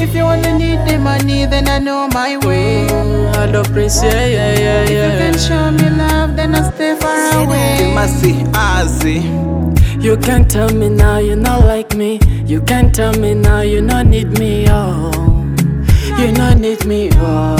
If you only need the money, then I know my way. I love Prince, yeah. If you can show me love, then I stay far away. You can't tell me now you not like me. You can't tell me now you not need me, oh. You not need me,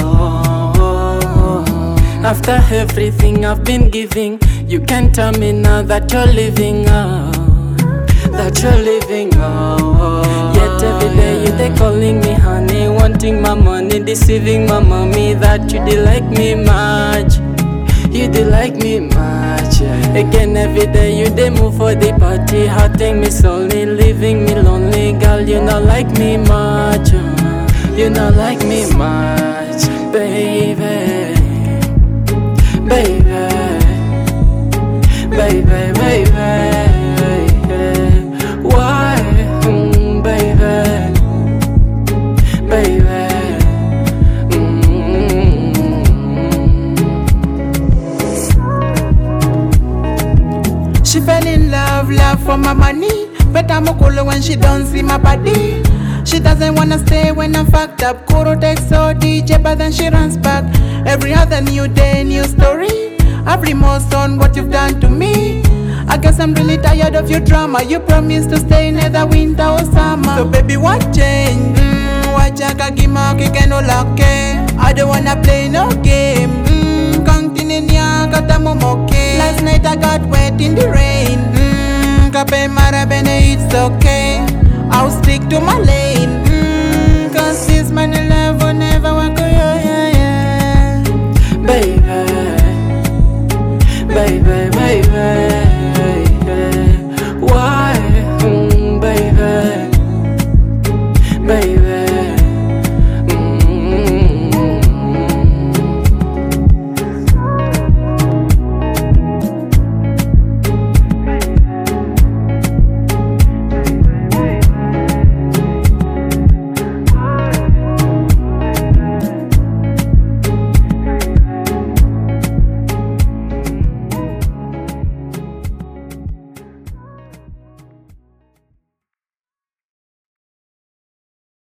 oh. After everything I've been giving, you can't tell me now that you're leaving, oh. That you're leaving, oh. Yet every day you they calling me honey, wanting my money, deceiving my mommy that you did like me much. You did like me much, yeah. Again every day you they move for the party, hurting me slowly, leaving me lonely. Girl, you not like me much, you not like me much, baby, baby, baby, baby. Why, baby, baby. She fell in love for my money. But I'm a cooler when she don't see my body. She doesn't wanna stay when I'm fucked up. Kuro takes so DJ, but then she runs back. Every other new day, new story. I've remorse on what you've done to me. I guess I'm really tired of your drama. You promised to stay neither winter or summer. So baby, what change? Wachaka gimaki keno lake. I don't wanna play no game. Last night I got wet in the rain. Kape marabene, it's okay. I'll stick to my lane.